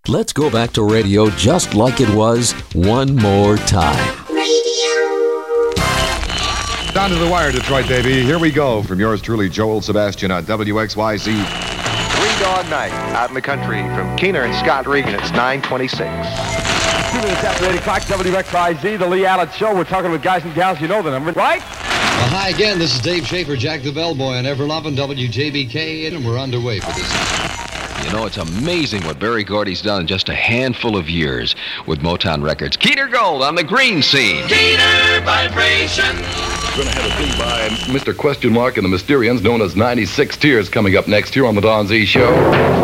Let's go back to radio just like it was one more time. Down to the wire, Detroit, baby. Here we go from yours truly, Joel Sebastian on WXYZ. Three Dog Night out in the country from Keener and Scott Regan. It's 9:26. 2 minutes after 8 o'clock, WXYZ, the Lee Allen Show. We're talking with guys and gals. You know the number, right? Well, hi again. This is Dave Schaefer, Jack the Bellboy on Ever-Lovin' WJBK, and we're underway for this. You know, it's amazing what Berry Gordy's done in just a handful of years with Motown Records. Keeter Gold on the green scene. Keeter Vibration. We're going to have a thing by Mr. Question Mark and the Mysterians, known as 96 Tears, coming up next here on the Don Z Show.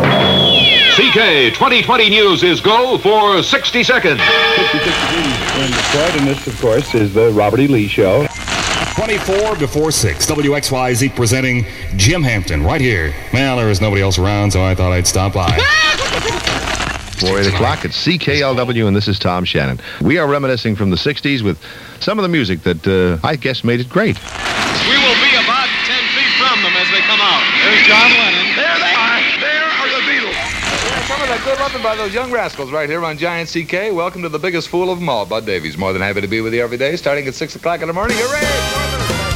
CK 2020 News is go for 60 seconds. 66 degrees in Detroit, and this, of course, is the Robert E. Lee Show. 24 before 6, WXYZ presenting Jim Hampton right here. Well, there was nobody else around, so I thought I'd stop by. 4 8 o'clock at CKLW, and this is Tom Shannon. We are reminiscing from the 60s with some of the music that I guess made it great. We will be about 10 feet from them as they come out. There's John Lennon. There they are. There are the Beatles. Yeah, some of that good loving by those young rascals right here on Giant CK. Welcome to the biggest fool of them all, Bud Davies. More than happy to be with you every day, starting at 6 o'clock in the morning. Hooray!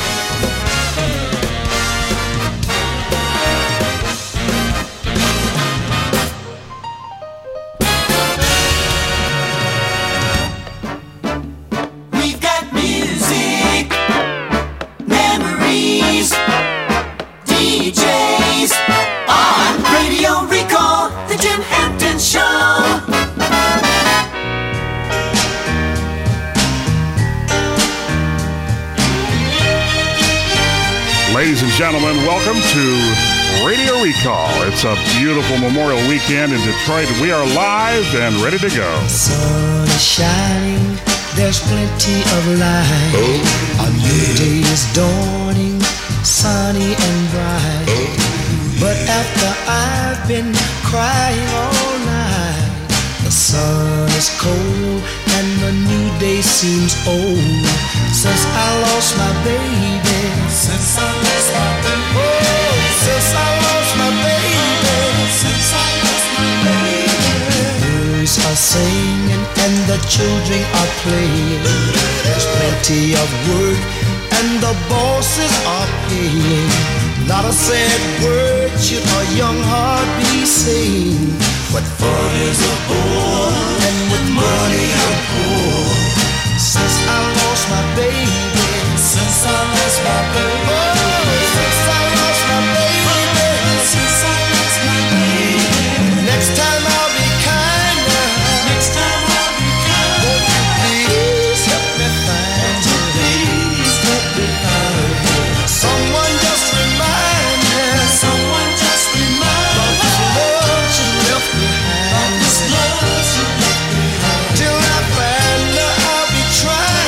Ladies and gentlemen, welcome to Radio Recall. It's a beautiful Memorial Weekend in Detroit. We are live and ready to go. The sun is shining, there's plenty of light. A new day is dawning, sunny and bright. But after I've been crying all night, the sun is cold and the new day seems old. Since I lost my baby, since I lost my baby, oh, since I lost my baby, since I lost my baby. Birds are singing and the children are playing. There's plenty of work and the bosses are paying. Not a sad word should a young heart be saying. What fun is a bore, and with money I'm poor. Since I lost my baby, since I lost my baby, oh, since I lost my baby, since I lost my baby. Next time I'll be kinder, next time I'll be kinder. Won't you please help me find you? Please help me find you. Someone just remind me, someone just remind me. About this love you left behind, about this love you left behind. Till I find her, I'll be trying.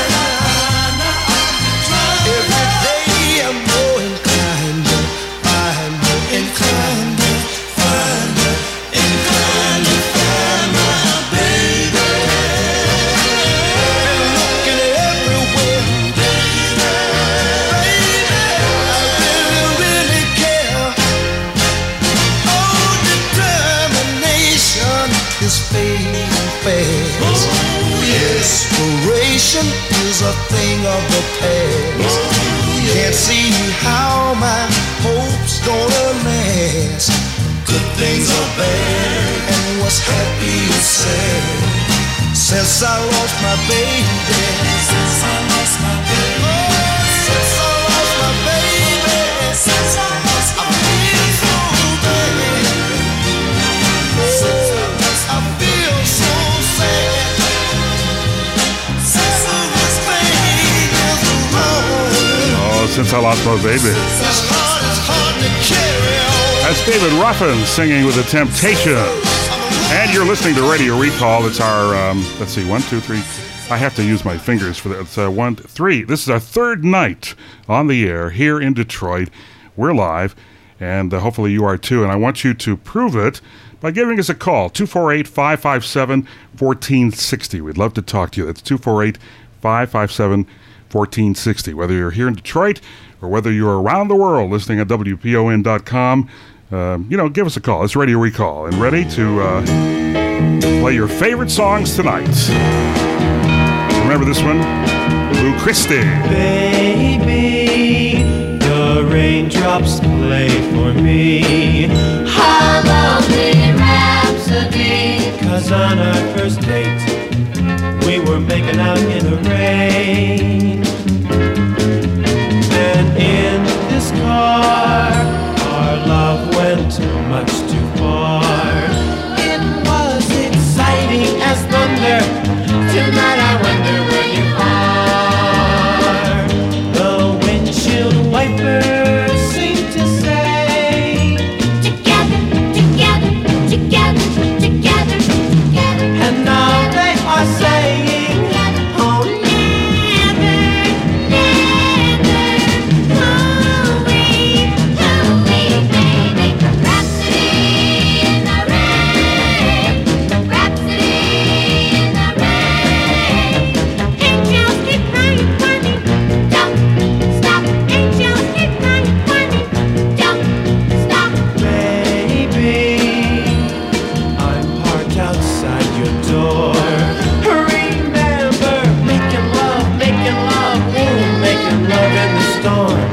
Every day I'm more inclined to find her, inclined to find her, inclined to find my baby. Been looking everywhere, baby, I really, really care. Oh, determination is fading fast. Desperation is a thing of the past. Can't see how my hope's gonna last. Good things are bad, and what's happy is sad. Since I lost my baby, since I lost my baby, oh, since I lost my baby, since I lost my baby, so bad. Oh, I feel so sad. Since I lost my baby. That's David Ruffin singing with The Temptations. And you're listening to Radio Recall. It's our, let's see, 1, 2, 3. I have to use my fingers for that. It's 1, 3. This is our third night on the air here in Detroit. We're live, and hopefully you are too. And I want you to prove it by giving us a call, 248-557-1460. We'd love to talk to you. That's 248-557-1460. Whether you're here in Detroit or whether you're around the world listening at WPON.com, give us a call. It's Radio Recall, and ready to play your favorite songs tonight. Remember this one? Lou Christie. Baby, the raindrops play for me. How lovely rhapsody. 'Cause on our first date, we were making out in the rain. And in this car, our love went much too far. It was exciting as thunder. Tonight I wonder where you are. The windshield wipers seem to say, together, together, together, together, together. And now they are saying, oh, never, never, hooey, hooey, baby. Rhapsody in the rain, rhapsody in the rain. Angels keep crying for me, don't stop. Angels keep crying for me, don't stop. Baby, I'm parked outside your door. Remember, making love, ooh, making love in the storm.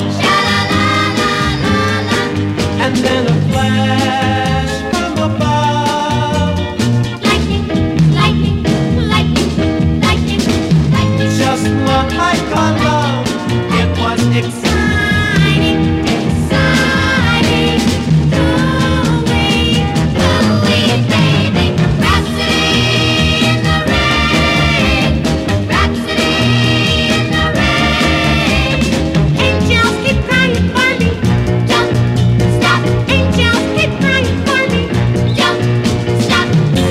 And then a flash from above. Lightning, lightning, lightning, lightning, lightning. Just like our love, it was exciting, exciting. Hooey, hooey, baby. Rhapsody in the rain, rhapsody in the rain. Angels keep crying for me, don't stop. Angels keep crying for me, don't stop.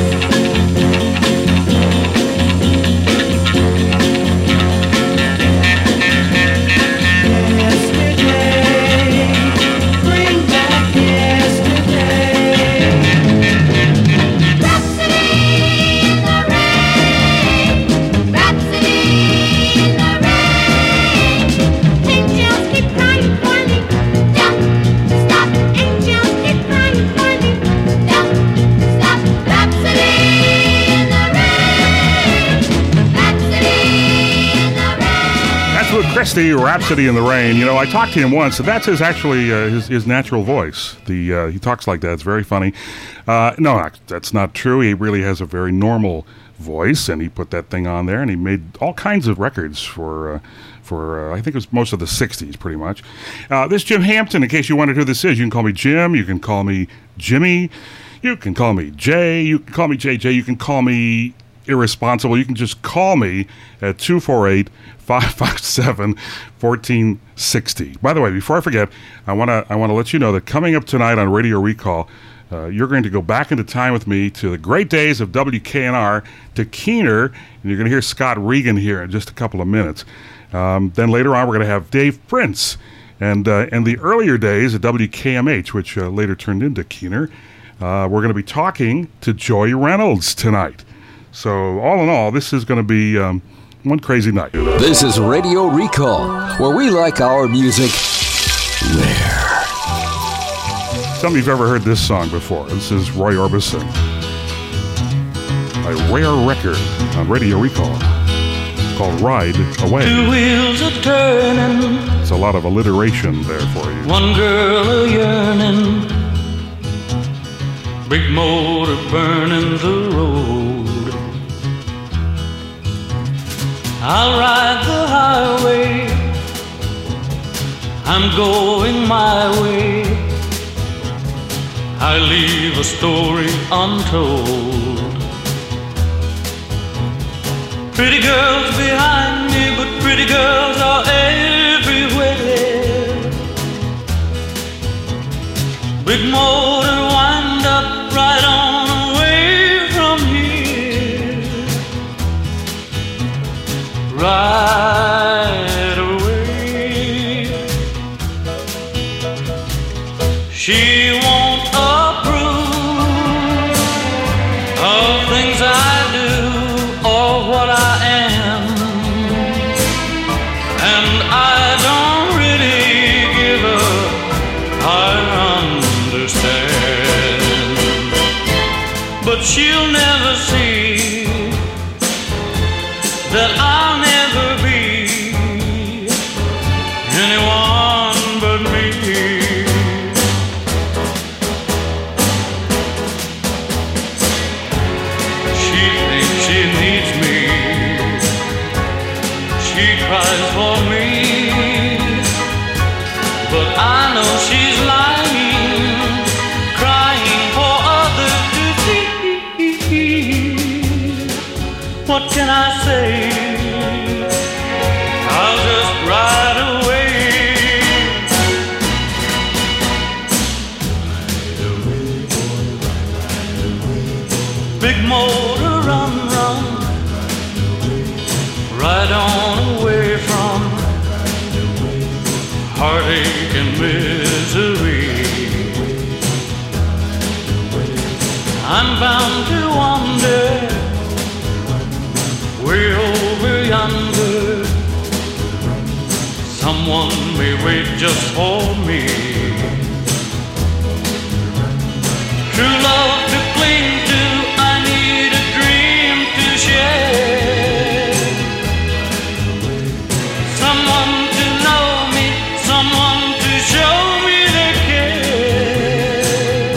Yesterday, bring back yesterday. Rhapsody in the rain, rhapsody in the rain. Angels keep crying for me, don't stop. Angels keep crying for me, don't stop. Rhapsody in the rain, rhapsody in the rain. That's Lou Christie, Rhapsody in the Rain. I talked to him once, and that's his natural voice. He talks like that. It's very funny. No, that's not true. He really has a very normal voice, and he put that thing on there, and he made all kinds of records for I think it was most of the 60s, pretty much. This Jim Hampton, in case you wondered who this is, you can call me Jim, you can call me Jimmy, you can call me Jay, you can call me JJ, you can call me Irresponsible. You can just call me at 248-557-1460. By the way, before I forget, I want to let you know that coming up tonight on Radio Recall, you're going to go back into time with me to the great days of WKNR, to Keener, and you're going to hear Scott Regan here in just a couple of minutes. Then later on, we're going to have Dave Prince, and the earlier days of WKMH, which later turned into Keener. We're going to be talking to Joy Reynolds tonight. So all in all, this is going to be one crazy night. This is Radio Recall, where we like our music rare. Some of you have ever heard this song before. This is Roy Orbison. A rare record on Radio Recall called Ride Away. Two wheels are turning. It's a lot of alliteration there for you. One girl a yearning. Big motor burning the road. I'll ride the highway. I'm going my way. I leave a story untold. Pretty girls behind me, but pretty girls are everywhere. Big motor wind up right on away from here. Right away. She won't approve of things I do or what I am, and I don't really give a I understand. but she'll never see that I'll never be anyone but me. She thinks she needs me, she cries for me, but I know she's lying, crying for others to see. What can I say? I'll just ride away. Big motor, run, run, right on away from heartache and misery. I'm bound to wander way over yonder. Someone may wait just for me. True love to cling to, I need a dream to share. Someone to know me, someone to show me they care.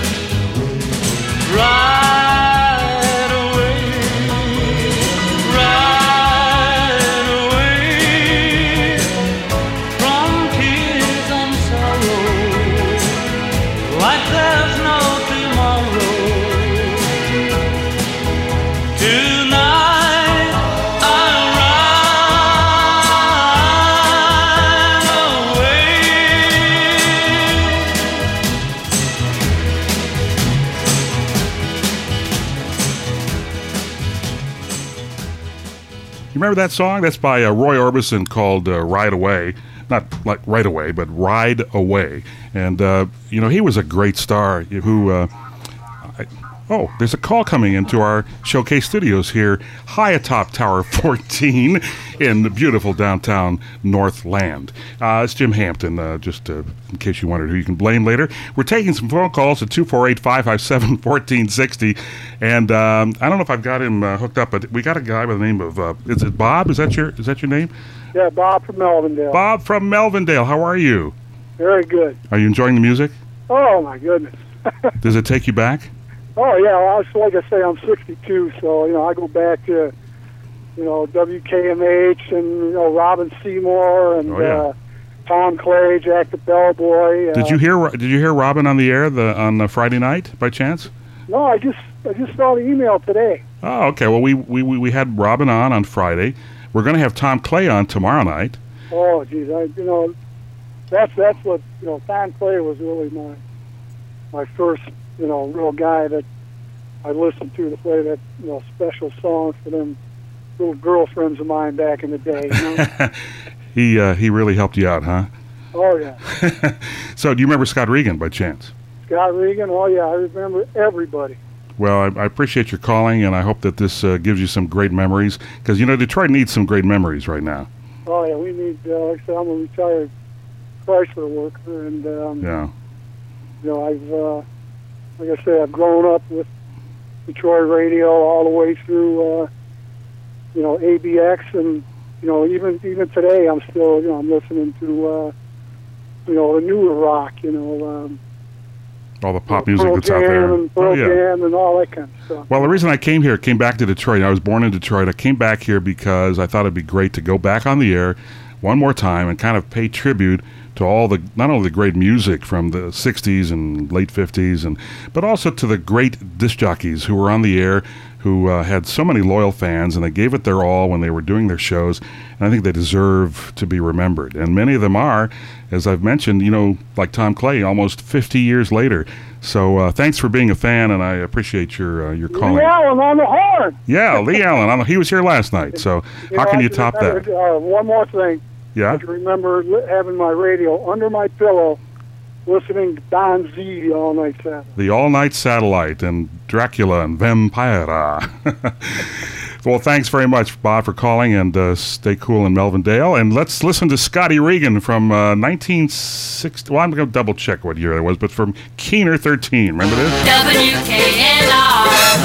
Right away, right away from tears and sorrow, like there's no tomorrow. Tonight I'll ride away. You remember that song? That's by Roy Orbison, called Ride Away. Not like Right Away, but Ride Away. And, he was a great star who... there's a call coming into our showcase studios here, high atop Tower 14 in the beautiful downtown Northland. It's Jim Hampton, just in case you wondered who you can blame later. We're taking some phone calls at 248-557-1460. And I don't know if I've got him hooked up, but we got a guy by the name of, is it Bob? Is that your name? Yeah, Bob from Melvindale. Bob from Melvindale. How are you? Very good. Are you enjoying the music? Oh, my goodness. Does it take you back? Oh, yeah. Well, like I say, I'm 62, so, I go back to, WKMH and, Robin Seymour and Tom Clay, Jack the Bellboy. Did you hear Robin on the air on Friday night, by chance? No, I just saw the email today. Oh, okay. Well, we had Robin on Friday. We're going to have Tom Clay on tomorrow night. Oh, geez. That's what, Tom Clay was really my first, real guy that I listened to play that, special songs for them little girlfriends of mine back in the day. He really helped you out, huh? Oh, yeah. So, do you remember Scott Regan by chance? Scott Regan? Oh, yeah. I remember everybody. Well, I appreciate your calling, and I hope that this gives you some great memories, because, Detroit needs some great memories right now. Oh, yeah. We need, like I said, I'm a retired Chrysler worker, and, like I said, I've grown up with Detroit radio all the way through, ABX, and even today I'm still, I'm listening to, the newer rock, all the pop music that's out there. And Pearl Jam and all that kind of stuff. Well, the reason I came back to Detroit, I was born in Detroit. I came back here because I thought it'd be great to go back on the air one more time and kind of pay tribute to not only the great music from the 60s and late 50s, but also to the great disc jockeys who were on the air, who had so many loyal fans, and they gave it their all when they were doing their shows, and I think they deserve to be remembered. And many of them are, as I've mentioned, like Tom Clay, almost 50 years later. So thanks for being a fan, and I appreciate your calling. Lee Allen on the horn! Yeah, Lee Allen. He was here last night, so how can you top that? One more thing. Yeah? I can remember having my radio under my pillow, listening to Don Z the all-night satellite. The all-night satellite and Dracula and Vampira. Well, thanks very much, Bob, for calling, and stay cool in Melvindale. And let's listen to Scotty Regan from 1960. Well, I'm going to double-check what year it was, but from Keener 13. Remember this? WKNR.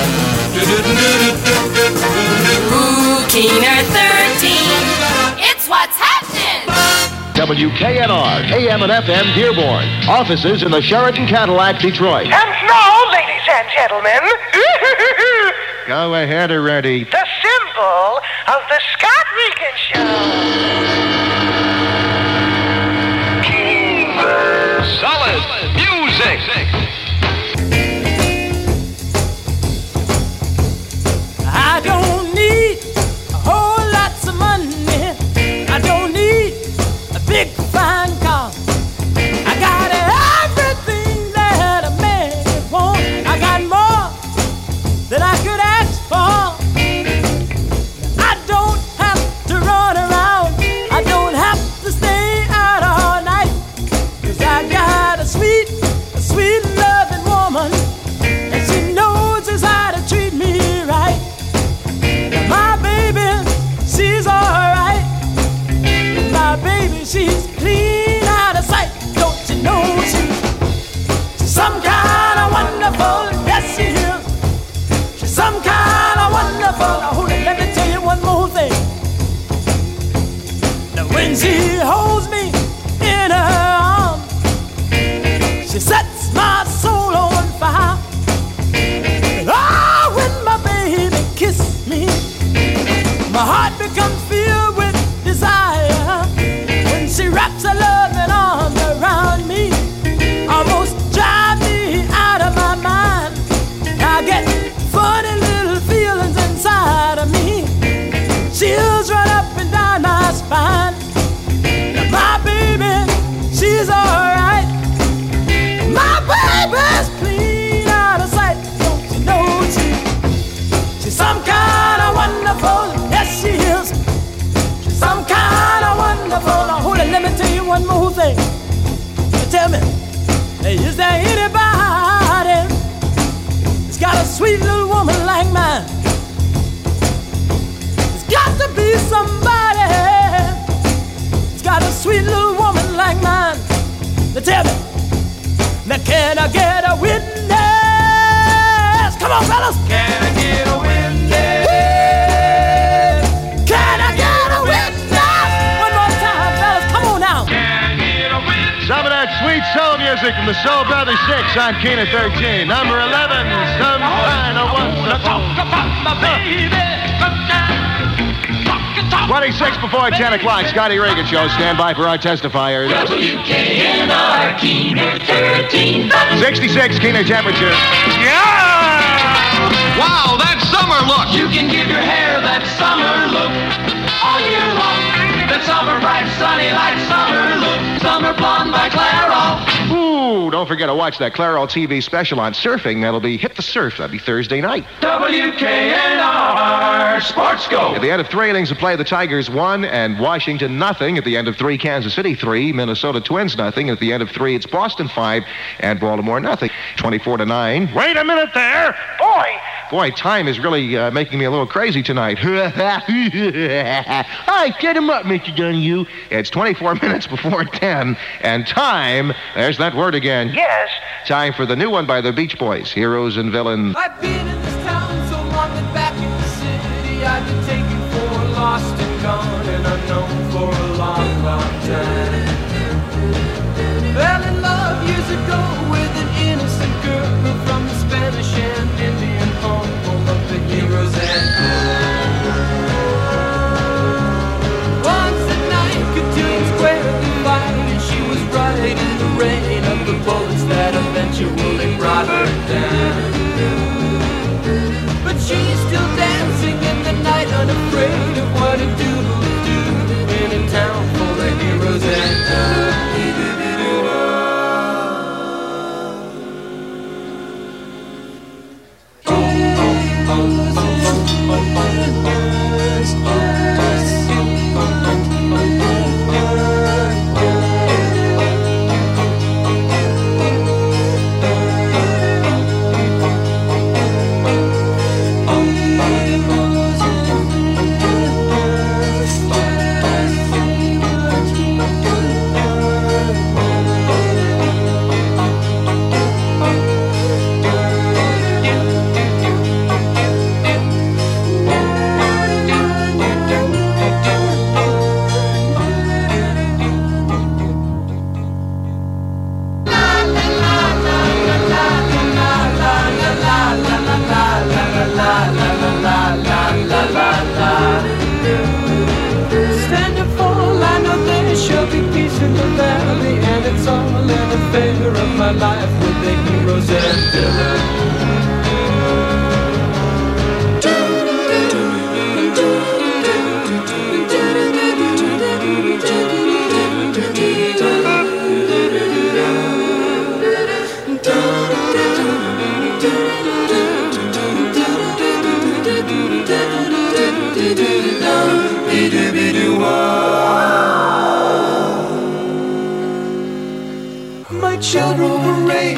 What's happening? WKNR, AM and FM Dearborn. Offices in the Sheraton Cadillac, Detroit. And now, ladies and gentlemen, Go ahead already. the symbol of the Scott Regan Show. Solid music. I don't need a whole lots of money. I don't need a big fine car. I got everything that a man could want. I got more than I could ask for. I don't have to run around. I don't have to stay out all night. 'Cause I got a sweet loving woman. And she knows just how to treat me right. My baby, she's alright. My baby, she's clean out of sight. Don't you know she's some kind of wonderful? Yes, she is. She's some kind of wonderful. Now hold it, let me tell you one more thing. Now when she holds me in her arms, she sets my soul on fire. And oh, when my baby kisses me, my heart becomes filled with desire. When she wraps her loving arms around me, almost drive me out of my mind. I get funny little feelings inside of me. Chills run up and down my spine. Now my baby, she's alright. My baby's clean out of sight. Don't you know she's some kind of wonderful? Yes, she is. She's some kind of wonderful. Now hold it, let me tell you one more thing. Now tell me, hey, is there anybody that's got a sweet little woman like mine? There's got to be somebody that's got a sweet little woman like mine. Now tell me, now can I get a witness? Come on, fellas. Can I get a witness? Can I get a witness? One more time, fellas. Come on now. Can I get a witness? Some of that sweet soul music from the Soul Brothers 6 on Keener 13. Number 11, Some Kind of Wonderful. Talk about my baby. 26 before 10 o'clock, Scotty Regan Show. Stand by for our testifiers. WKNR Keener 13. 66 Keener temperature. Wow, that summer look. You can give your hair that summer look all year long. That summer bright, sunny like summer look. Summer blonde by Clairol. Ooh, don't forget to watch that Clairol TV special on surfing. That'll be Hit the Surf. That'll be Thursday night. WKNR Sports Go. At the end of 3 innings of play, the Tigers 1 and Washington nothing. At the end of 3, Kansas City 3, Minnesota Twins nothing. At the end of 3, it's Boston 5 and Baltimore nothing. 24-9. Wait a minute there. Boy, time is really making me a little crazy tonight. Hi, get him up, Mr. Donahue. It's 24 minutes before 10, and time, there's that word again. Yes. Time for the new one by the Beach Boys, Heroes and Villains. I've been in this town so long that back in the city I've been taken for lost and gone and unknown for a long, long time. Fell in love years ago with an innocent girl from the Spanish and Indian home of the heroes and villains. Once at night, Cotillion Square the fight, and she was right in the rain of the bullets that eventually brought her down.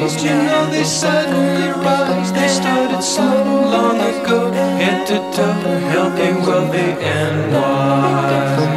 Don't you know they suddenly rise? They started so long ago, head to toe, healthy, wealthy, and wise.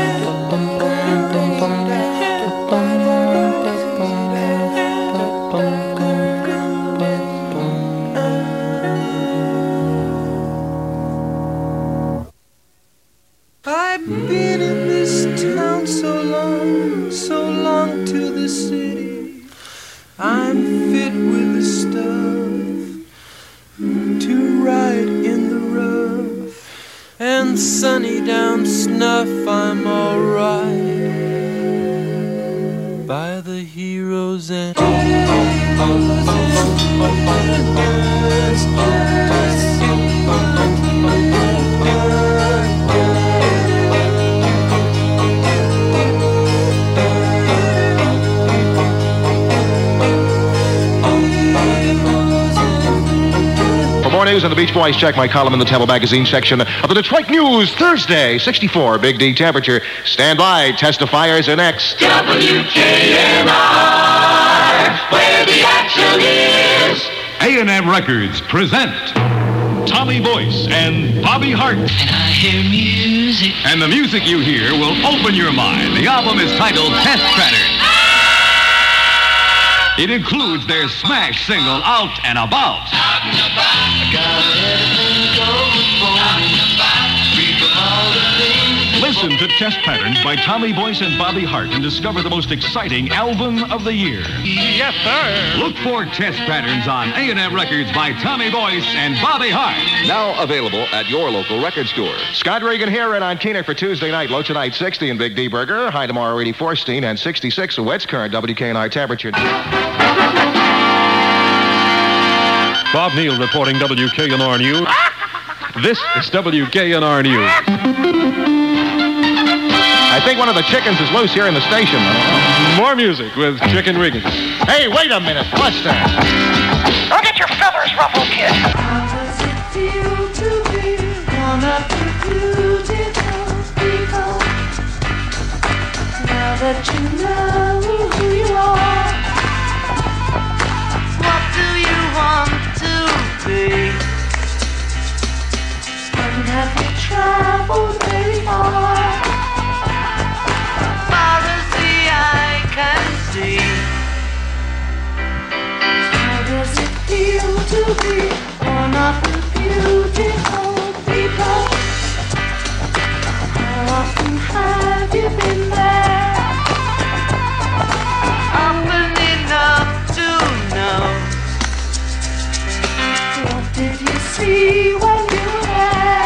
I've been in this town so long to the city. I'm fit with the stuff to ride in the rough, and sunny down snuff. I'm alright by the heroes and More news on the Beach Boys. Check my column in the Temple Magazine section of the Detroit News. Thursday, 64 Big D temperature. Stand by. Testifiers are next. WKNR, where the action is. A&M Records present Tommy Boyce and Bobby Hart. And I hear music. And the music you hear will open your mind. The album is titled Test Pattern. It includes their smash single, Out and About. Listen to Test Patterns by Tommy Boyce and Bobby Hart and discover the most exciting album of the year. Yes, sir. Look for Test Patterns on A&M Records by Tommy Boyce and Bobby Hart. Now available at your local record store. Scott Regan here and on Keener for Tuesday night. Low tonight, 60 in Big D Burger. High tomorrow, 84 Steen and 66 a Wets current WKNR temperature. Bob Neal reporting WKNR News. This is WKNR News. I think one of the chickens is loose here in the station. More music with Chicken Riggins. Hey, wait a minute. What's that? Go get your feathers ruffled, kid. How does it feel to be one of the beautiful people? Now that you know who you are, what do you want to be? And have you traveled very far? Far as the eye can see. How does it feel to be one of the beautiful people? How often have you been there? Often enough to know. What did you see when you were there?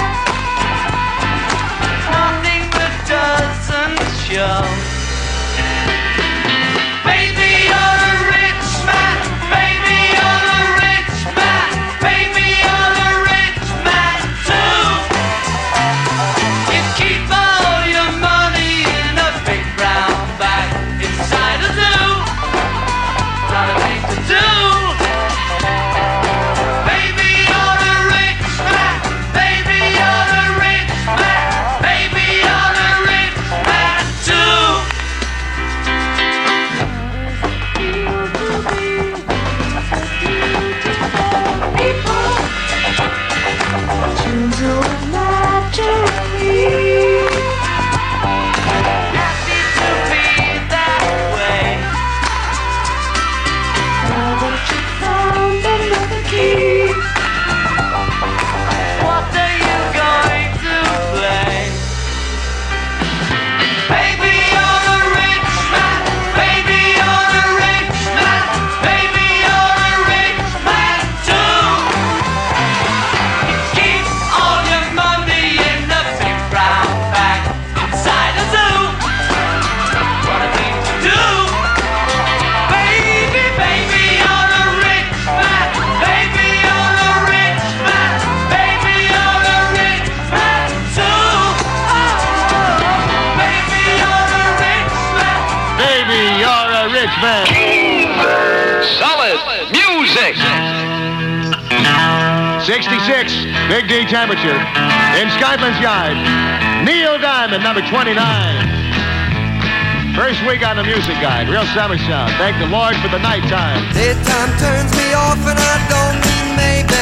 Nothing that doesn't show. Baby, you're a rich man. Baby, you're a rich man. Baby, you're a rich man too. You keep all your money in a big brown bag inside a zoo. Not a thing to do. Baby, you're a rich man. Baby, you're a rich man. Baby, you're a rich man too. People to do it naturally. Happy to be that way. Now that you found another key, what are you going to play? Baby, you're a rich man. Baby, you're a rich man. Baby, you're a rich man too. You keep all your money in a big brown bag inside a zoo. What a thing to do. Baby, baby, you're a rich man. Baby, you're a rich man. Baby, you're a rich man too. Oh, baby, you're a rich man. Baby, you're a rich man. Solid music. 66, Big D temperature. In Skyman's Yard, Neil Diamond, number 29. First week on the Music Guide, real summer sound. Thank the Lord for the nighttime. Daytime turns me off and I don't mean maybe.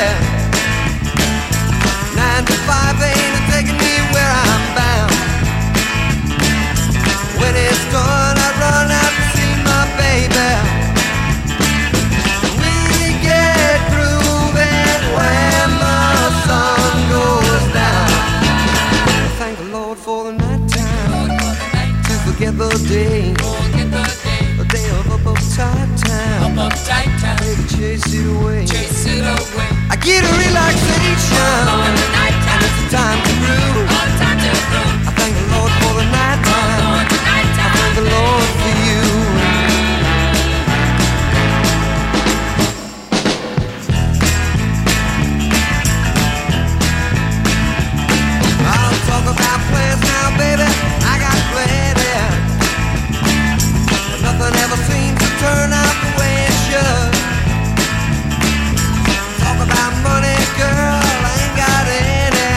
9 to 5 ain't taking me where I'm bound. When it's done, I run out to see my baby. We get grooving when the sun goes down. Thank the Lord for the nighttime, to forget the day, the day of uptight time. Baby, chase it away. I get a relaxation, and it's the time to groove. I thank the Lord for the nighttime. I thank the Lord for you. I'll talk about plans now, baby. I got plenty, but nothing ever seems to turn out the way it should. Talk about money, girl, I ain't got any.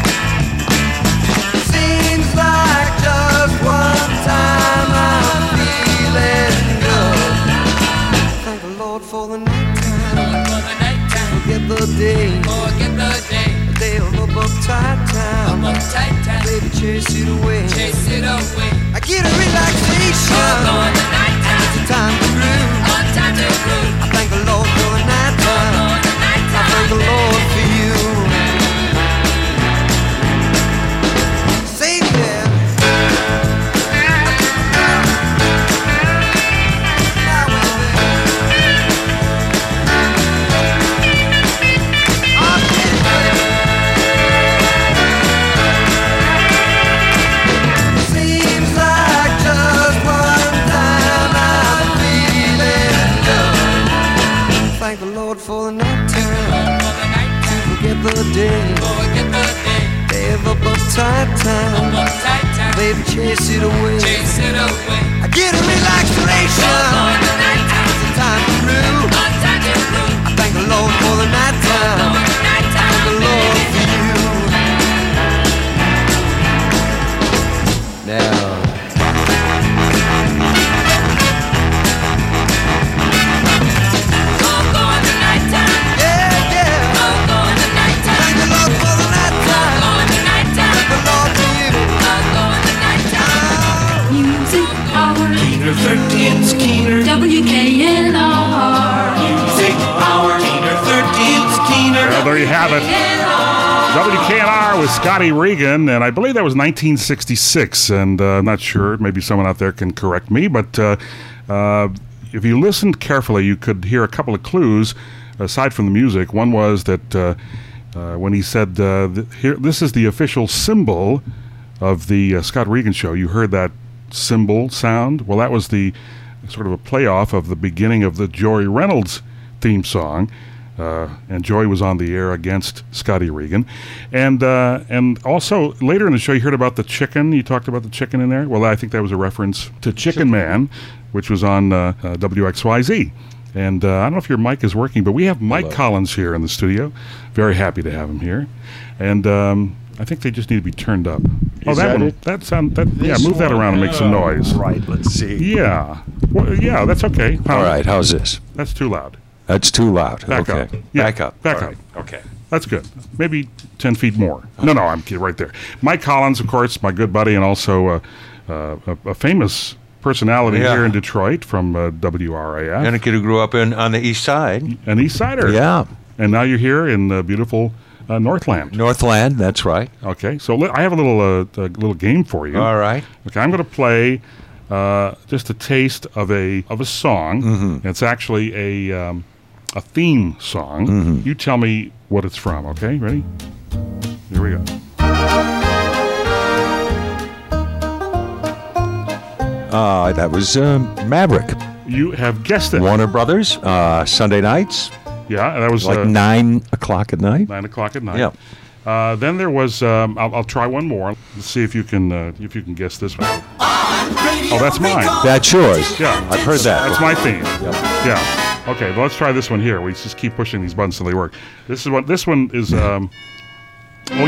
Seems like just one time I'm feeling good. Thank the Lord for the nighttime. Forget the day, the day of uptight time. Baby, chase it away. I get a relaxation, and it's the time to groove. I thank the Lord for the nighttime. I thank the Lord for you. Say yeah. Seems like just one time I'm feeling good. Thank the Lord for the nighttime, to forget the day, day of uptight time. Baby, chase it away. I get a relaxation, it's the time to groove. I thank the Lord for the nighttime. I thank the Lord for you. Now. Music Hour. Keener 13's Keener. WKNR. Music Hour. Keener 13's Keener. Well, there you have it. WKNR with Scotty Regan, and I believe that was 1966, and I'm not sure. Maybe someone out there can correct me, but if you listened carefully, you could hear a couple of clues aside from the music. One was that when he said, here, this is the official symbol of the Scott Regan Show, you heard that cymbal sound. Well, that was the sort of a playoff of the beginning of the Joey Reynolds theme song. And Joey was on the air against Scotty Regan. And also, later in the show, you heard about the chicken. You talked about the chicken in there. Well, I think that was a reference to Chicken Man, which was on WXYZ. And I don't know if your mic is working, but we have Mike Collins here in the studio. Very happy to have him here. And I think they just need to be turned up. Is that that one. it? Yeah, move that around and make some noise. Right, let's see. Yeah. Well, yeah, that's okay. All right, how's this? That's too loud. That's too loud. Back okay. up. Yeah, Back up. Back All up. right. Okay. That's good. Maybe 10 feet more. No, I'm kidding. Right there. Mike Collins, of course, my good buddy, and also a famous personality here in Detroit from WRAF. And a kid who grew up on the east side. An East Sider. Yeah. And now you're here in beautiful Northland. Northland, that's right. Okay, so I have a little game for you. All right. Okay, I'm going to play just a taste of a song. Mm-hmm. It's actually a theme song. Mm-hmm. You tell me what it's from. Okay, ready? Here we go. That was Maverick. You have guessed it. Warner Brothers, Sunday nights. Yeah, that was like 9 o'clock at night. 9 o'clock at night. Yeah. Then there was. I'll try one more. Let's see if you can guess this one. Oh, that's mine. That's yours. Yeah, I've heard that. That's my theme. Yep. Yeah. Okay, well, let's try this one here. We just keep pushing these buttons till they work. This one is. Oh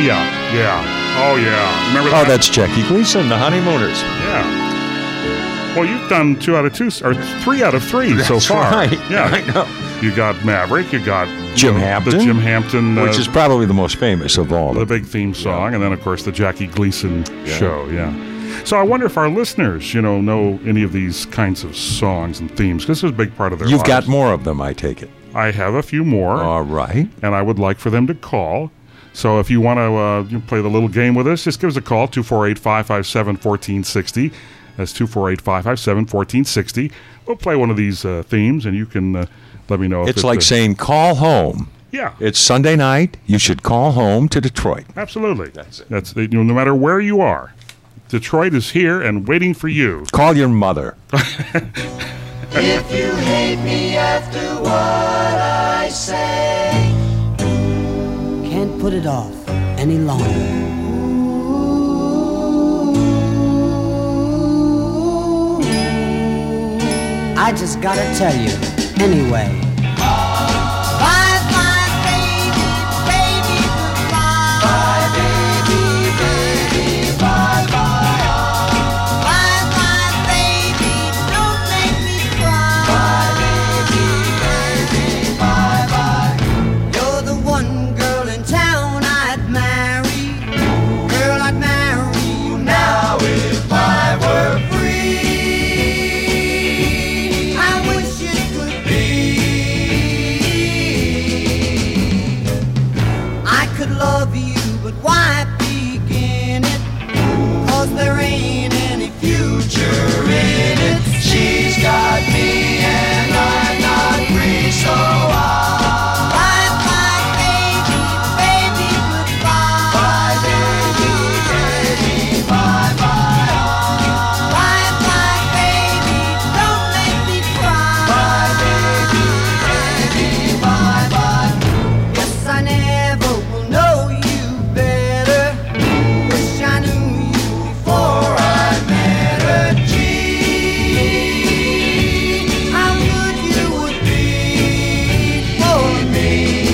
yeah. Oh yeah. Remember that? Oh, that's Jackie Gleason, the Honeymooners. Yeah. Well, you've done 2 out of 2, or 3 out of 3 so That's far. right. Yeah, I know. You got Maverick. You got Jim Hampton. the Jim Hampton, which is probably the most famous of all. the big theme song, and then of course the Jackie Gleason show. Yeah. So I wonder if our listeners, know any of these kinds of songs and themes, because this is a big part of their You've lives. got more of them, I take it. I have a few more. All right. And I would like for them to call. So if you want to play the little game with us, just give us a call, 248-557-1460. That's 248-557-1460. We'll play one of these themes, and you can let me know if It's like saying call home. Yeah. It's Sunday night. You should call home to Detroit. Absolutely. That's it. No matter where you are, Detroit is here and waiting for you. Call your mother. If you hate me after what I say, can't put it off any longer. I just gotta tell you anyway. Bye, bye, baby, baby, goodbye. Bye, baby, baby, bye, bye. Bye, bye, baby, don't make me cry. Bye, baby, baby, bye, bye. You're the one girl in town I'd marry. Girl, I'd marry you now if I were free. Love you, but why begin it? 'Cause there ain't any future in it. She's got me and I'm not free, so bye bye baby, baby, goodbye. Bye baby, baby, bye bye. Bye bye baby, don't make me cry. Bye baby, baby, bye bye. Yes, I never will know you better. Wish I knew you before I met her. Gee, how good you would be for me.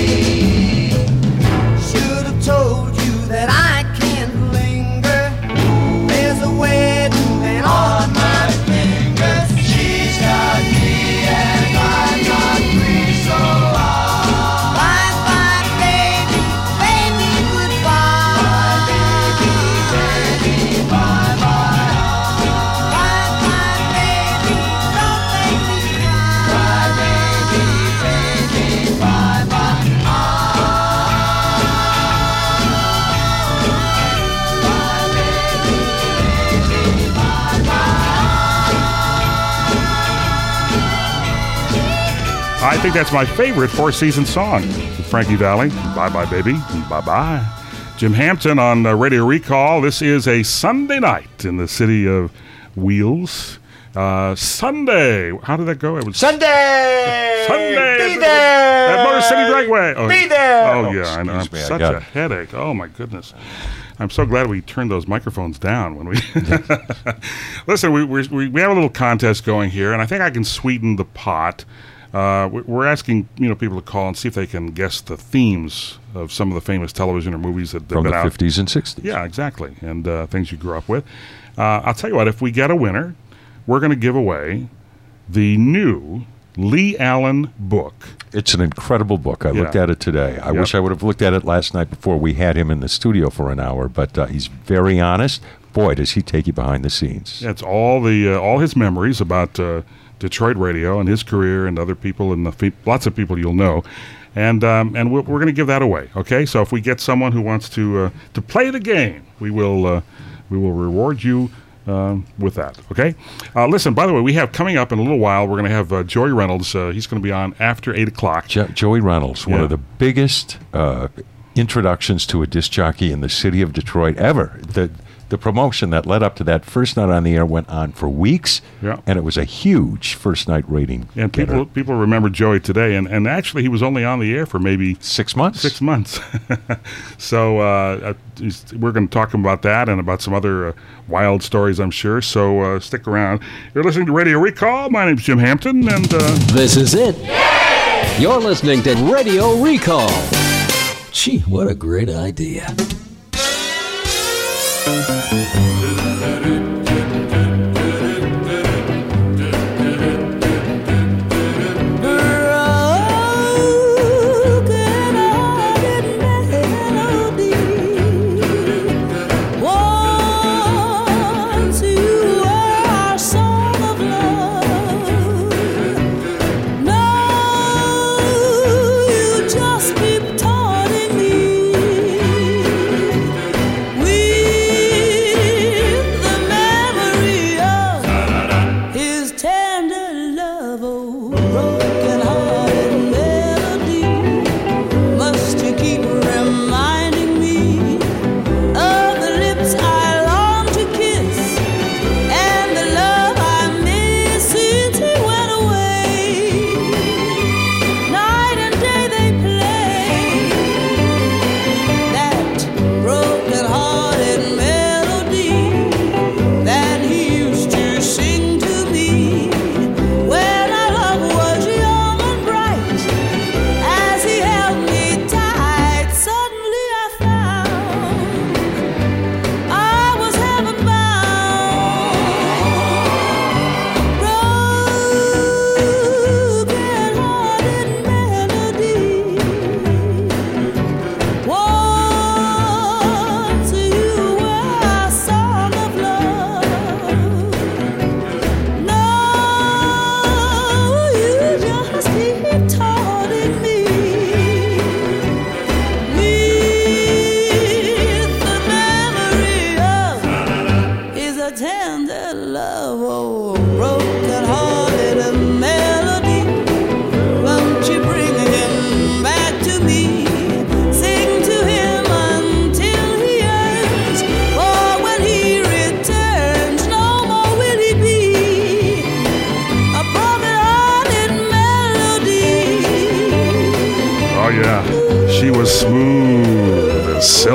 Should have told you that I can't linger. There's a wedding band on my fingers. She's got me and I'm not free, so bye bye baby, baby, goodbye. Baby, baby, bye bye. Bye bye baby, don't make me cry. Bye baby, baby, bye bye. I think that's my favorite four-season song. Frankie Valli, Bye Bye Baby, Bye-Bye. Jim Hampton on Radio Recall. This is a Sunday night in the city of Wheels. Sunday. How did that go? It was Sunday! Sunday! Be there! At Motor City Dragway. Oh, Be there! Oh, yeah, I know. I'm Excuse me, I such got a it. headache. Oh, my goodness. I'm so glad we turned those microphones down when we... Listen, we have a little contest going here, and I think I can sweeten the pot. We're asking people to call and see if they can guess the themes of some of the famous television or movies that have From been the out. 50s and 60s. Yeah, exactly, and things you grew up with. I'll tell you what, if we get a winner, we're going to give away the new Lee Allen book. It's an incredible book. I looked at it today. I wish I would have looked at it last night before we had him in the studio for an hour, but he's very honest. Boy, does he take you behind the scenes. Yeah, it's all his memories about Detroit radio and his career and other people and lots of people you'll know. And we're going to give that away, okay? So if we get someone who wants to play the game, we will reward you with that, okay? Listen, by the way, we have coming up in a little while, we're going to have Joey Reynolds. He's going to be on after 8 o'clock. Joey Reynolds, one of the biggest introductions to a disc jockey in the city of Detroit ever. The promotion that led up to that first night on the air went on for weeks, and it was a huge first night rating. And people remember Joey today, and actually he was only on the air for maybe 6 months. 6 months. So we're going to talk about that and about some other wild stories, I'm sure. So stick around. You're listening to Radio Recall. My name's Jim Hampton, and this is it. You're listening to Radio Recall. Gee, what a great idea.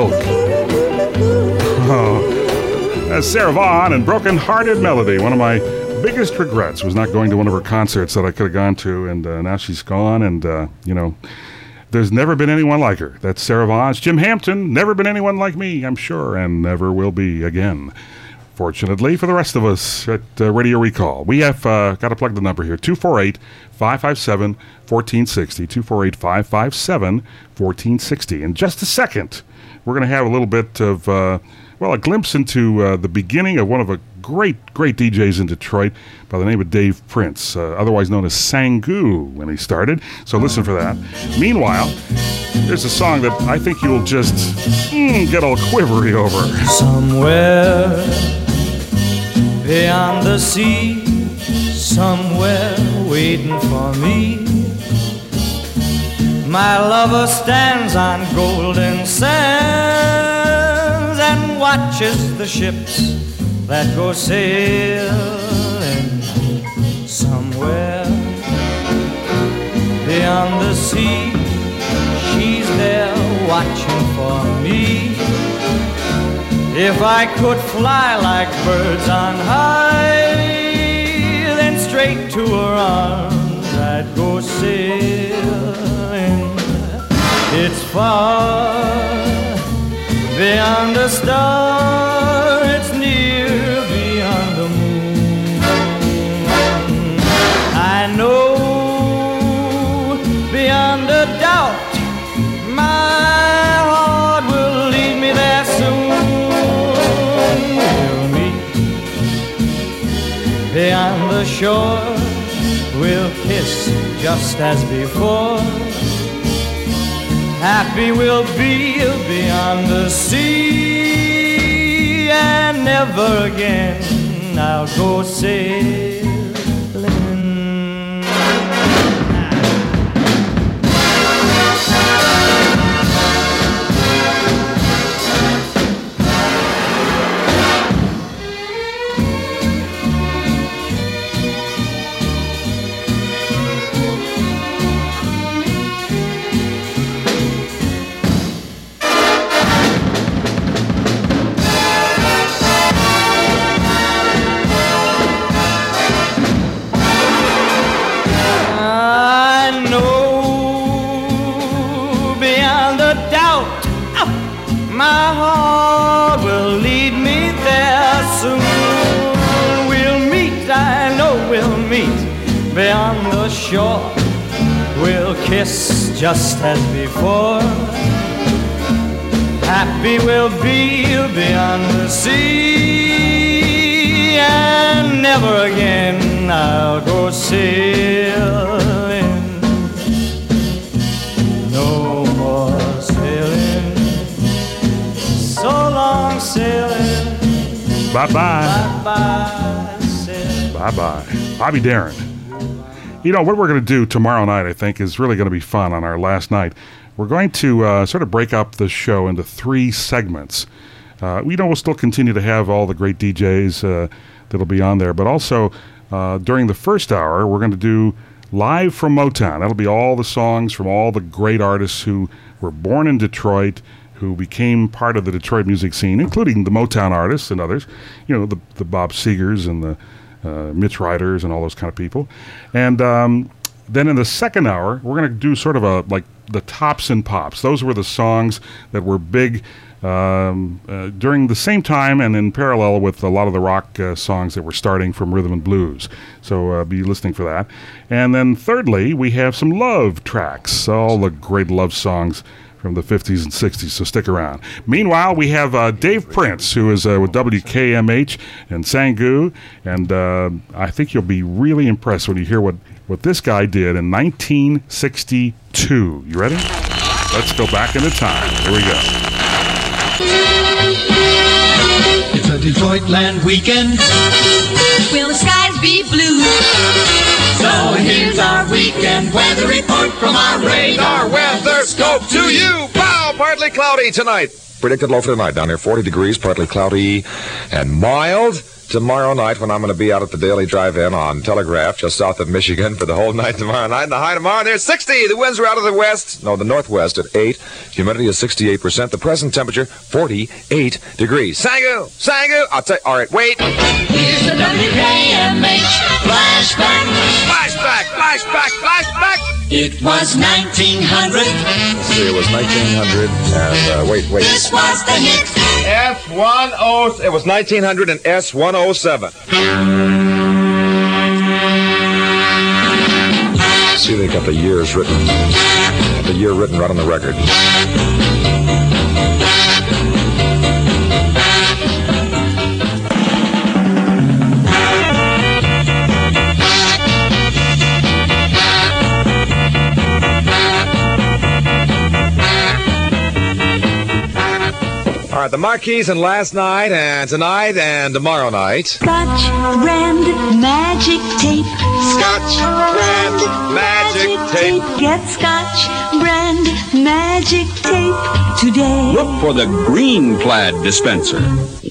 Milk. Oh. That's Sarah Vaughan and Broken Hearted Melody. One of my biggest regrets was not going to one of her concerts that I could have gone to, and now she's gone, and, there's never been anyone like her. That's Sarah Vaughan. It's Jim Hampton. Never been anyone like me, I'm sure, and never will be again. Fortunately for the rest of us at Radio Recall. We have got to plug the number here, 248-557-1460, 248-557-1460. In just a second, we're going to have a little bit of, a glimpse into the beginning of one of a great DJs in Detroit by the name of Dave Prince, otherwise known as Sangu when he started. So listen for that. Meanwhile, there's a song that I think you'll just get all quivery over. Somewhere beyond the sea, somewhere waiting for me, my lover stands on golden sands and watches the ships that go sailing. Somewhere beyond the sea, she's there watching for me. If I could fly like birds on high, then straight to her arms I'd go sailing. It's far beyond a star, it's near beyond the moon. I know beyond a doubt my heart will lead me there soon. We'll meet beyond the shore, we'll kiss just as before. Happy we'll be beyond the sea, and never again I'll go sailing. My heart will lead me there soon. We'll meet, I know we'll meet beyond the shore. We'll kiss just as before. Happy we'll be beyond the sea, and never again I'll go sailing. No more sailing. So long sailing. Bye-bye. Bye-bye sailing. Bye-bye. Bobby Darin. You know, what we're going to do tomorrow night, I think, is really going to be fun on our last night. We're going to sort of break up the show into 3 segments. We'll still continue to have all the great DJs that'll be on there, but also during the first hour, we're going to do Live from Motown. That'll be all the songs from all the great artists who were born in Detroit, who became part of the Detroit music scene, including the Motown artists and others, the Bob Segers and the Mitch Ryders and all those kind of people. And then in the second hour, we're going to do sort of like the tops and pops. Those were the songs that were big during the same time and in parallel with a lot of the rock songs that were starting from rhythm and blues. So be listening for that. And then thirdly, we have some love tracks, all the great love songs from the 50s and 60s, so stick around. Meanwhile, we have Dave Prince, who is with WKMH and Sangu, and I think you'll be really impressed when you hear what this guy did in 1962. You ready? Let's go back into time. Here we go. It's a Detroitland weekend. Will the skies be blue? So here's our weekend weather report from our radar weather scope to you. Wow, partly cloudy tonight. Predicted low for tonight. Down here 40 degrees, partly cloudy and mild. tomorrow night when I'm going to be out at the Daily Drive-In on Telegraph, just south of Michigan, for the whole night tomorrow night. And the high tomorrow near 60. The winds are out of the the northwest at 8. Humidity is 68%. The present temperature, 48 degrees. Sangu! Sangu! I'll tell you. All right, wait. Here's the WKMH flashback. Flashback, flashback, flashback. It was 1900. Let's see, it was 1900. And, wait. This was the hit. S10. It was 1900 and S107. See, they got the years written. The year written right on the record. All right, the Marquis and last night and tonight and tomorrow night. Scotch Brand Magic Tape. Scotch Brand Magic Tape. Get Scotch Brand Magic Tape today. Look for the green plaid dispenser.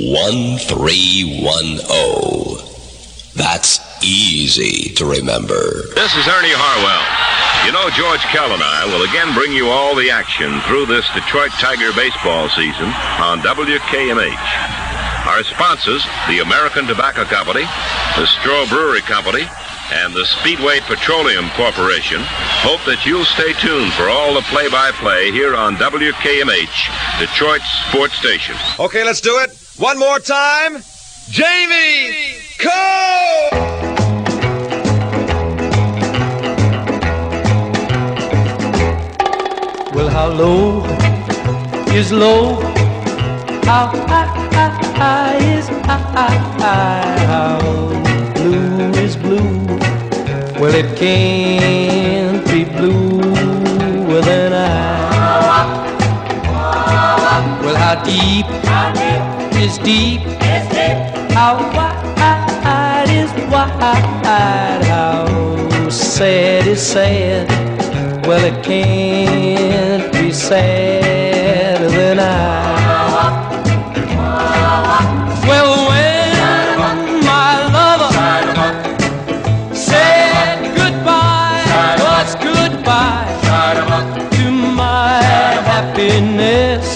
1310. That's easy to remember. This is Ernie Harwell. You know, George Kell and I will again bring you all the action through this Detroit Tiger baseball season on WKMH. Our sponsors, the American Tobacco Company, the Stroh Brewery Company, and the Speedway Petroleum Corporation, hope that you'll stay tuned for all the play-by-play here on WKMH, Detroit's sports station. Okay, let's do it. One more time. Jamie Cole! Well, how low is low? How high is high? How blue is blue? Well, it can't be bluer than I. Well, how deep is deep? How wide is wide? How sad is sad? Well, it can't be sadder than I. Well, when my lover said goodbye, was goodbye to my happiness.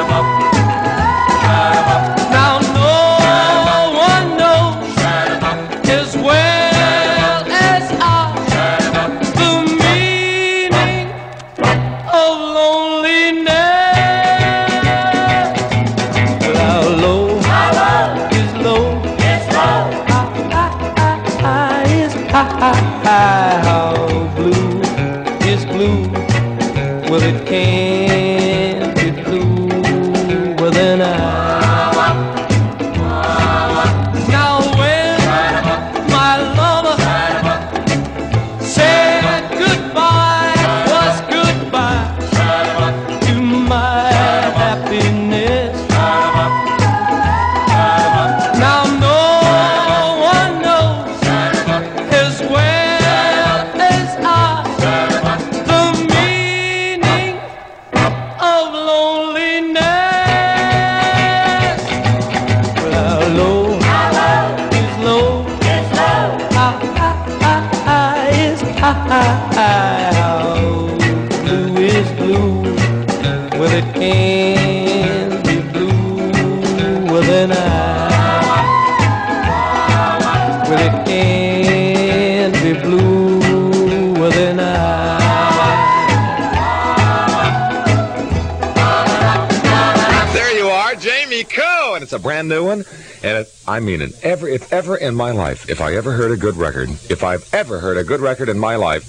Now no one knows as well as I the meaning of loneliness. Well, how low is low? How high is high? How blue is blue? Well, it can't be bluer than I. Now when my lover said goodbye, was goodbye to my happiness. Now no one knows as well as I the meaning of loneliness. Well, how low is low? How high is high? How blue is blue? Well, it can't be bluer than I. Well, it can't be bluer than I. There you are, Jamie Coe, and it's a brand new one. And if ever in my life, if I ever heard a good record, if I've ever heard a good record in my life.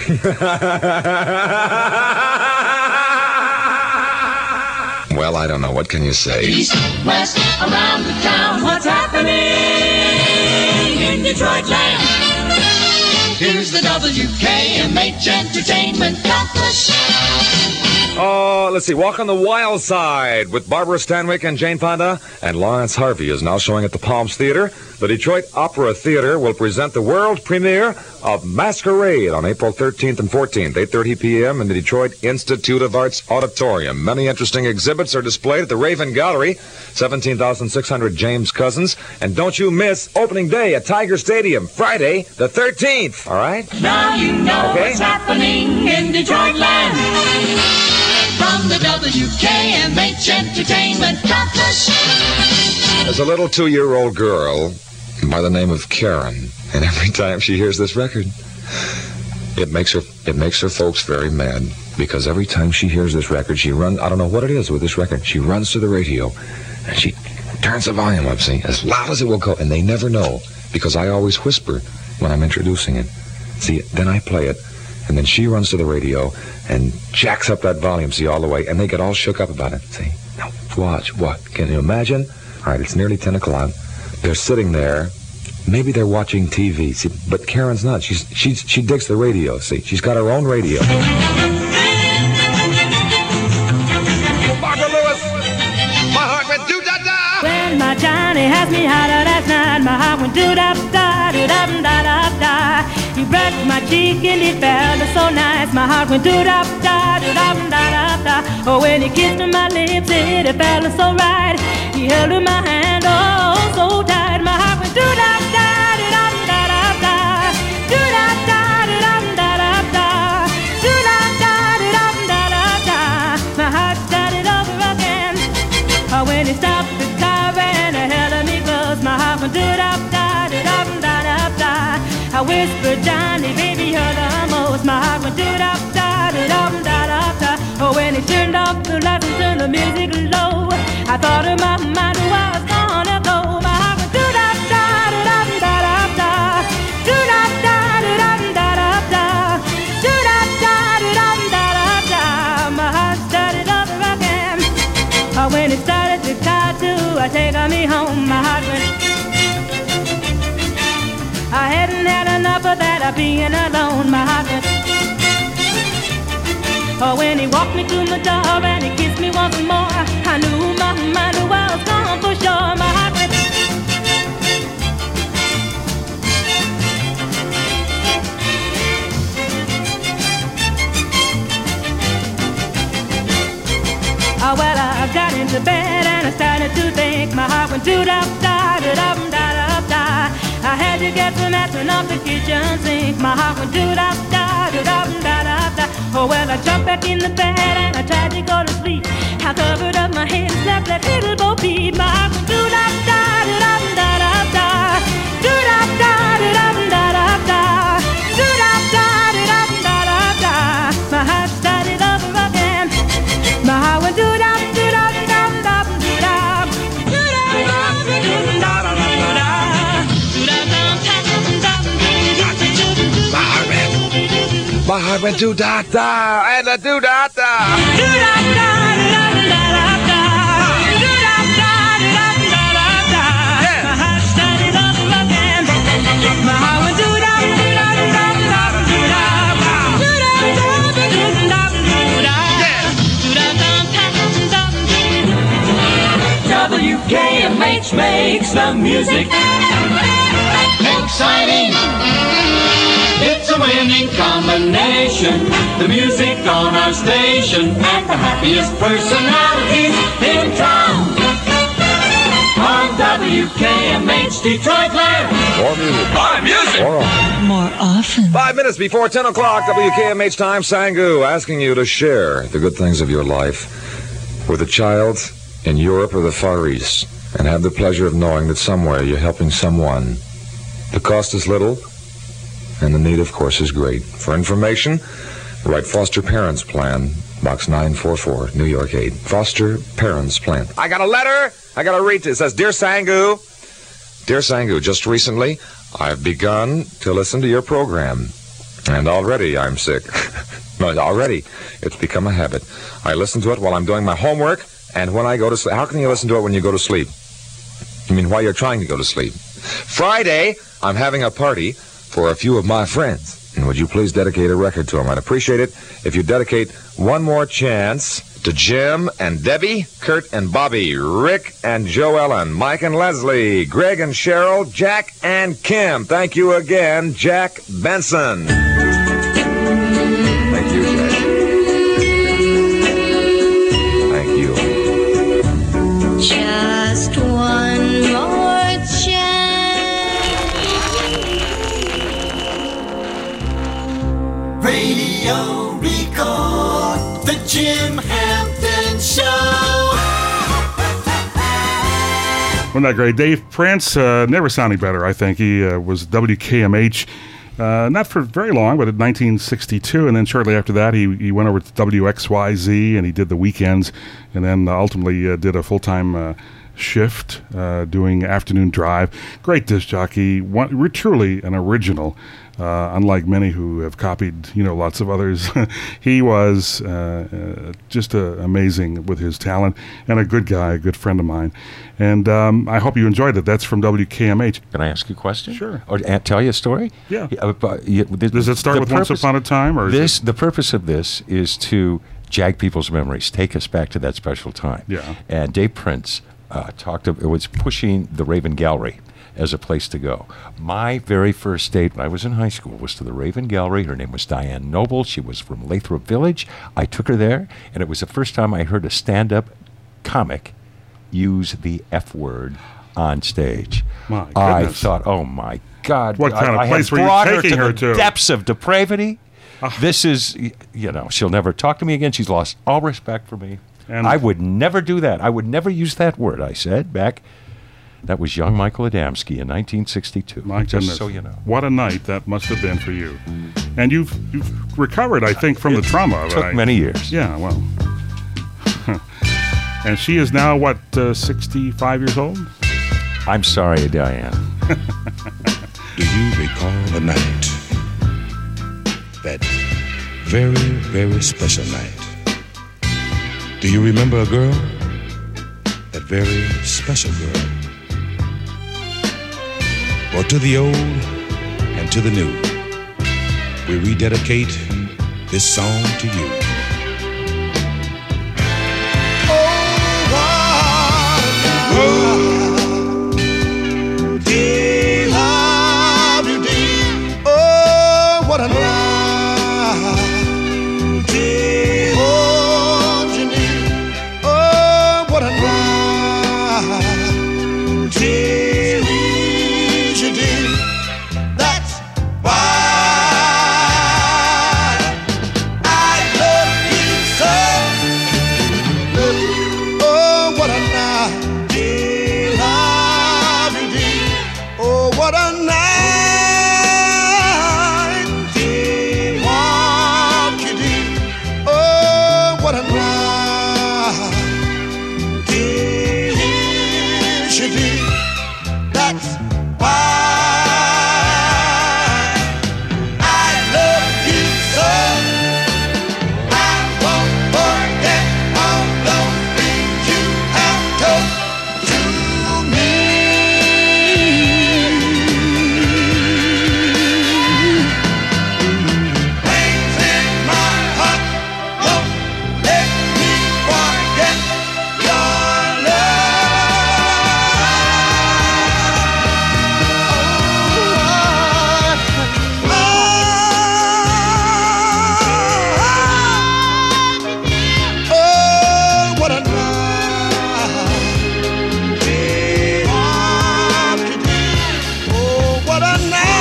Well, I don't know. What can you say? East, west, around the town, what's happening in Detroit land? Here's the WKMH Entertainment Compass. Let's see. Walk on the Wild Side with Barbara Stanwyck and Jane Fonda. And Lawrence Harvey is now showing at the Palms Theater. The Detroit Opera Theater will present the world premiere of Masquerade on April 13th and 14th, 8:30 p.m. in the Detroit Institute of Arts Auditorium. Many interesting exhibits are displayed at the Raven Gallery, 17,600 James Cousins. And don't you miss opening day at Tiger Stadium, Friday the 13th. All right? Now you know what's happening in Detroit land. From the WKMH Entertainment Campus. There's a little 2-year-old girl by the name of Karen, and every time she hears this record, it makes her folks very mad, because every time she hears this record, she runs. I don't know what it is with this record. She runs to the radio, and she turns the volume up, see, as loud as it will go, and they never know, because I always whisper when I'm introducing it. See, then I play it, and then she runs to the radio and jacks up that volume, see, all the way, and they get all shook up about it. See, now watch, what? Can you imagine? All right, it's nearly 10 o'clock. They're sitting there. Maybe they're watching TV, see, but Karen's not. She digs the radio, see. She's got her own radio. Martha Lewis, my heart went doo-da-da. When my Johnny has me hotter last night, my heart went doo-da-da, doo-da-da-da-da. He brushed my cheek and it felt so nice. My heart went doo-da-da, doo-da-da-da-da. Oh, when he kissed my lips, it felt so right. He held in my hand, oh, so tight. My heart went doo-da-da, doo-da-da-da-da. Doo-da-da, doo-da-da-da-da. Doo-da-da, doo-da-da-da-da. My heart started over again. When he stopped the car and held me close, my heart went doo-da-da, doo-da-da-da-da. I whispered, Johnny, baby, you're the most. My heart went doo-da-da, doo-da-da-da-da. Oh, when he turned off the lights and turned the music low, I thought in my mind was gonna go. My heart went doo-da-da, doo-da-da-da-da. Doo-da-da, doo-da-da-da-da. Doo-da-da, doo-da-da-da-da. My heart started over again. When it started to car to take me home, my heart went. I hadn't had enough of that being alone. My heart went. When he walked me to my door and he kissed me once more, I knew my mind was gone for sure. My heart went. Well, I got into bed and I started to think. My heart went doo-da-da, doo-da-da-da-da. I had to get some aspirin off the kitchen sink. My heart went doo-da-da, doo-da-da-da-da. Oh, well, I jumped back in the bed and I tried to go to sleep. I covered up my head and slept like little Bo Peep. My heart went doo-da-da, doo-da-da-da-da. Doo-da-da, doo-da-da-da-da. Doo-da-da, doo-da-da-da-da. My heart started over again. My heart went doo-da-da, doo-da-da-da-da. My heart went doo-da-da, and a doo-da-da. WKMH makes the music exciting. It's a winning combination. The music on our station and the happiest personalities in town. On WKMH Detroit Land. More music. More music. More often. 5 minutes before 10 o'clock, WKMH time, Sangu asking you to share the good things of your life with a child in Europe or the Far East, and have the pleasure of knowing that somewhere you're helping someone. The cost is little, and the need, of course, is great. For information, write Foster Parents Plan, Box 944, New York 8. Foster Parents Plan. I got a letter. I got to read this. It says, Dear Sangu, just recently, I've begun to listen to your program, and already I'm sick. No, already, it's become a habit. I listen to it while I'm doing my homework, and when I go to sleep. How can you listen to it when you go to sleep? You mean while you're trying to go to sleep? Friday, I'm having a party for a few of my friends. And would you please dedicate a record to him? I'd appreciate it if you dedicate One More Chance to Jim and Debbie, Kurt and Bobby, Rick and Joellen, Mike and Leslie, Greg and Cheryl, Jack and Kim. Thank you again, Jack Benson. Thank you, Jack. Thank you. Just one more chance. Radio Record, the Jim Hampton Show. Wasn't that great? Dave Prince, never sounding better, I think. He was WKMH, not for very long, but in 1962, and then shortly after that, he went over to WXYZ, and he did the weekends, and then ultimately did a full-time shift doing afternoon drive. Great disc jockey, truly an original. Unlike many who have copied, lots of others, he was just amazing with his talent and a good guy, a good friend of mine. And I hope you enjoyed it. That's from WKMH. Can I ask you a question? Sure. Or tell you a story? Yeah. Does it start with Once Upon a Time? Or the purpose of this is to jag people's memories, take us back to that special time. Yeah. And Dave Prince was pushing the Raven Gallery as a place to go. My very first date when I was in high school was to the Raven Gallery. Her name was Diane Noble. She was from Lathrop Village. I took her there, and it was the first time I heard a stand-up comic use the F word on stage. My goodness. I thought, oh my God. What kind of place were you taking her to? The depths of depravity. This is, she'll never talk to me again. She's lost all respect for me. And I would never do that. I would never use that word, I said back. That was young Michael Adamski in 1962. My goodness. Just so you know. What a night that must have been for you. And you've recovered, I think, from the trauma. It took many years. Yeah, well. And she is now, 65 years old? I'm sorry, Diane. Do you recall the night? That very, very special night. Do you remember a girl? That very special girl. Well, to the old and to the new, we rededicate this song to you. Dear, love you, dear. Oh, what a night. Dear, hold you near. Oh, what a night. Dear, need you, dear. That's why I love you so. Oh, what a night. Dear, love you, dear. Oh, what a night. Dear, want you, dear. Oh, what a night. Dear, here's you, dear. That's why I love you so. I won't forget all those things you have told to me. Flames in my heart won't let me forget your oh, what a night. Dear, want you, dear. Oh, what a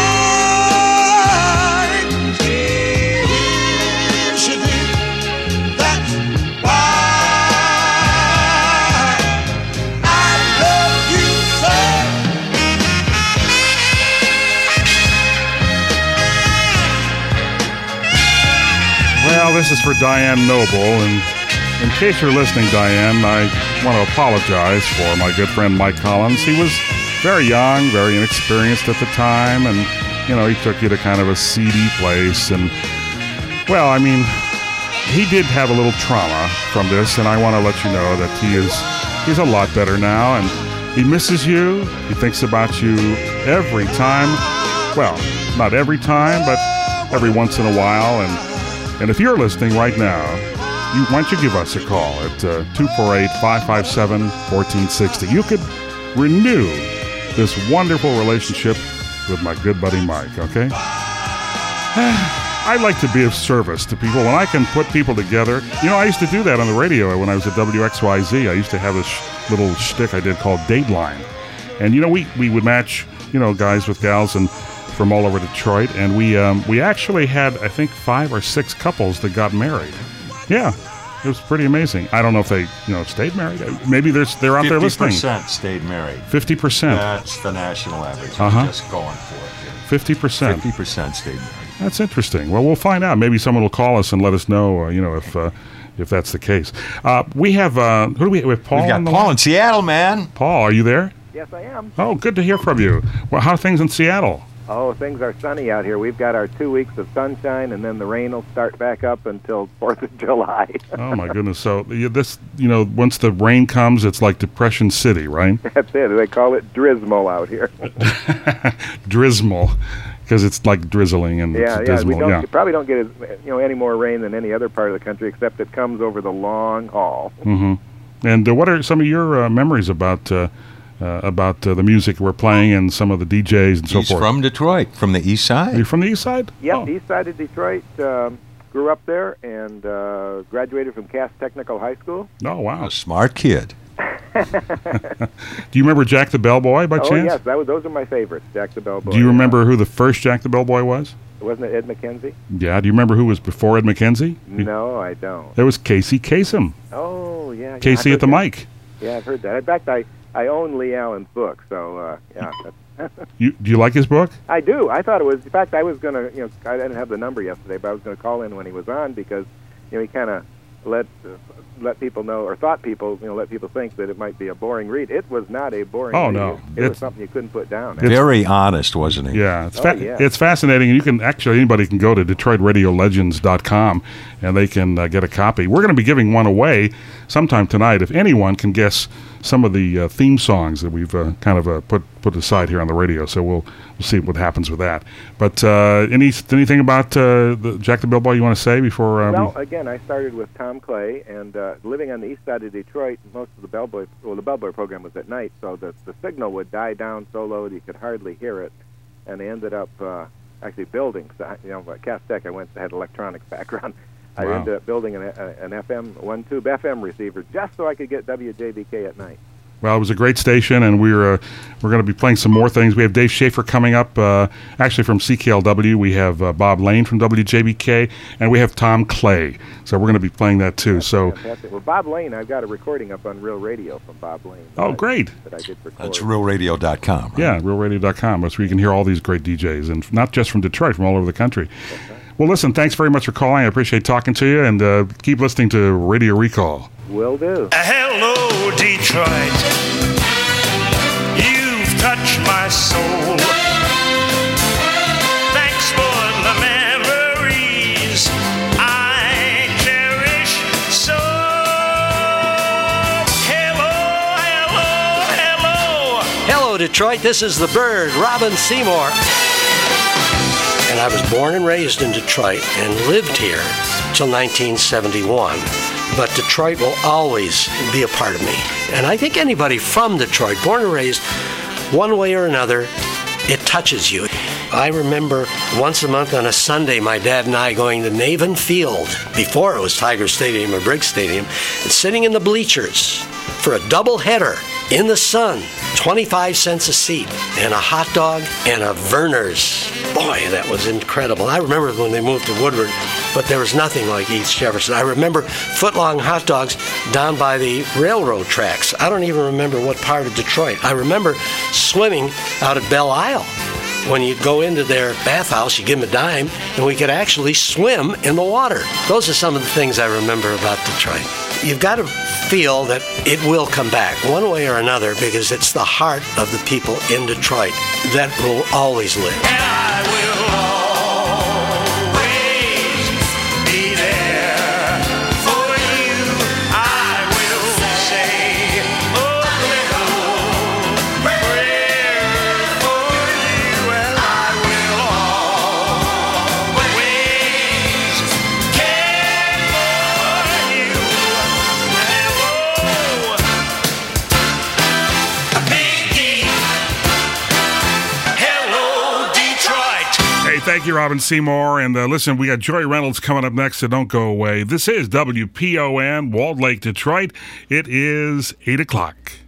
night. Dear, here's you, dear. That's why I love you so. Well, this is for Diane Noble, and in case you're listening, Diane, I want to apologize for my good friend Mike Collins. He was very young, very inexperienced at the time, and, he took you to kind of a seedy place, and, well, I mean, he did have a little trauma from this, and I want to let you know that he's a lot better now, and he misses you. He thinks about you every time. Well, not every time, but every once in a while. And if you're listening right now, why don't you give us a call at 248-557-1460. You could renew this wonderful relationship with my good buddy Mike, okay? I like to be of service to people. When I can put people together, I used to do that on the radio when I was at WXYZ. I used to have this little shtick I did called Dateline. And, we would match, guys with gals and from all over Detroit. And we actually had, I think, 5 or 6 couples that got married. Yeah. It was pretty amazing. I don't know if they, stayed married. Maybe they're out there listening. 50% stayed married. 50%. That's the national average. We're just going for it here. 50%. 50% stayed married. That's interesting. Well, we'll find out. Maybe someone will call us and let us know, if that's the case. We have, who do we have? Paul? We've got Paul in Seattle, man. Paul, are you there? Yes, I am. Oh, good to hear from you. Well, how are things in Seattle? Oh, things are sunny out here. We've got our 2 weeks of sunshine, and then the rain will start back up until 4th of July. Oh, my goodness. So this, once the rain comes, it's like Depression City, right? That's it. They call it drizzle out here. Drizzle, because it's like drizzling and dismal. You probably don't get any more rain than any other part of the country, except it comes over the long haul. Mm-hmm. And what are some of your memories about the music we're playing and some of the DJs and so forth? He's from Detroit, from the east side. Are you from the east side? Yep, east side of Detroit. Grew up there and graduated from Cass Technical High School. Oh, wow. A smart kid. Do you remember Jack the Bellboy by chance? Oh, yes. Those are my favorites, Jack the Bellboy. Do you remember who the first Jack the Bellboy was? Wasn't it Ed McKenzie? Yeah. Do you remember who was before Ed McKenzie? No, I don't. It was Casey Kasem. Oh, yeah. Casey at the mic. Yeah, I've heard that. In fact, I own Lee Allen's book, so, yeah. Do you like his book? I do. I thought it was, in fact, I was going to, I didn't have the number yesterday, but I was going to call in when he was on because, he kind of let people know, or thought people, let people think that it might be a boring read. It was not a boring read. Oh, no. It was something you couldn't put down. Very honest, wasn't he? Yeah. It's fascinating, and you can actually, anybody can go to DetroitRadioLegends.com, and they can get a copy. We're going to be giving one away sometime tonight. If anyone can guess some of the theme songs that we've kind of put aside here on the radio, so we'll see what happens with that. But anything about the Jack the Bellboy you want to say before? Well, again, I started with Tom Clay, and living on the east side of Detroit, most of the Bellboy program was at night, so the signal would die down so low that you could hardly hear it, and they ended up actually building. At Cass Tech, I had electronics background. I ended up building an FM tube FM receiver just so I could get WJBK at night. Well, it was a great station, and we're going to be playing some more things. We have Dave Schaefer coming up, actually from CKLW. We have Bob Lane from WJBK, and we have Tom Clay. So we're going to be playing that too. That's fantastic. Well, Bob Lane, I've got a recording up on Real Radio from Bob Lane. Oh, great. That I did record. That's realradio.com. Right? Yeah, realradio.com. That's where you can hear all these great DJs, and not just from Detroit, from all over the country. Well, listen, thanks very much for calling. I appreciate talking to you, and keep listening to Radio Recall. Will do. Hello, Detroit. You've touched my soul. Thanks for the memories I cherish so. Hello, hello, hello. Hello, Detroit. This is the Bird, Robin Seymour. And I was born and raised in Detroit and lived here till 1971. But Detroit will always be a part of me. And I think anybody from Detroit, born and raised, one way or another, it touches you. I remember once a month on a Sunday, my dad and I going to Naven Field, before it was Tiger Stadium or Briggs Stadium, and sitting in the bleachers for a doubleheader in the sun, 25 cents a seat, and a hot dog and a Verner's. Boy, that was incredible. I remember when they moved to Woodward, but there was nothing like East Jefferson. I remember foot-long hot dogs down by the railroad tracks. I don't even remember what part of Detroit. I remember swimming out at Belle Isle. When you go into their bathhouse, you give them a dime, and we could actually swim in the water. Those are some of the things I remember about Detroit. You've got to feel that it will come back one way or another because it's the heart of the people in Detroit that will always live. And I will always be there for you. I will say a little prayer for you, and I will always Thank you, Robin Seymour. And listen, we got Joy Reynolds coming up next, so don't go away. This is WPON, Walled Lake, Detroit. It is 8 o'clock.